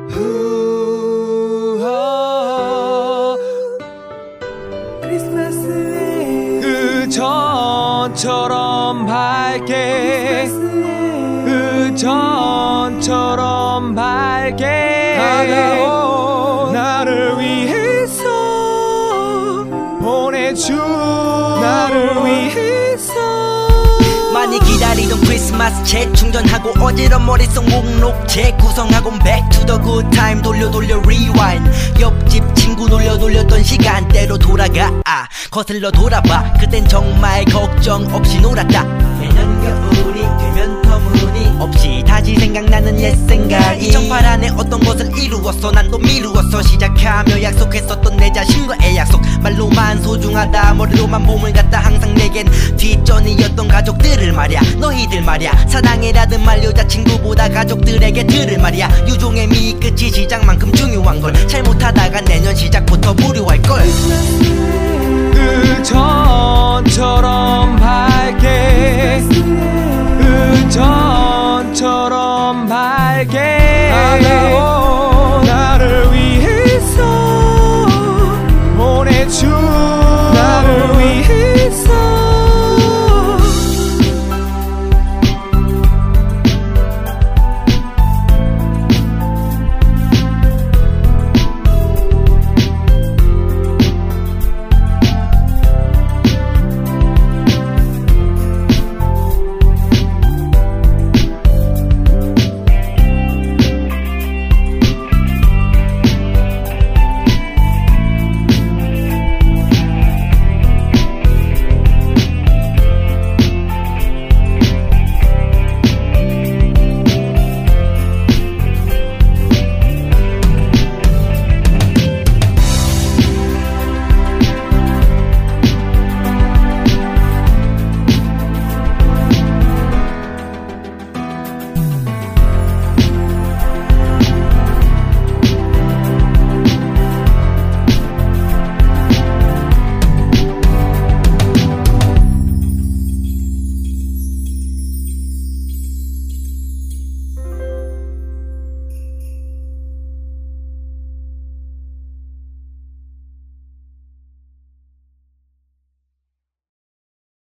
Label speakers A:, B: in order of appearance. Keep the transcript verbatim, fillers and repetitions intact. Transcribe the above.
A: 그 전처럼 밝게 그 전처럼 밝게 다가온 나를 위해서 보내준 나를 위해서
B: 많이 기다리던 크리스마스 재충전하고 어지러운 머릿속 목록 재구성하고 back to the good time 돌려 돌려 rewind 옆집 친구 놀려 돌렸던 시간대로 돌아가 아, 거슬러 돌아봐 그땐 정말 걱정 없이 놀았다 내년 겨울이 되면 터무니 없이 다시 생각나는 옛 생각이 이천팔 안에 어떤 것을 이루었어 난 또 미루었어 시작하며 약속했었던 내 자신과의 약속 말로만 소중하다 머리로만 봄을 갖다 항상 내겐 뒷전이었던 가족들을 말야 너희들 말야 사랑이라든 말 여자친구보다 가족들에게 들을 말이야 유종의 미 끝이 시작만큼 중요한 걸 잘못하다가 내년 시작부터 무료할걸
A: 그 전처럼 밝게 그 전처럼 밝게 다가온 나를 위해서 보내준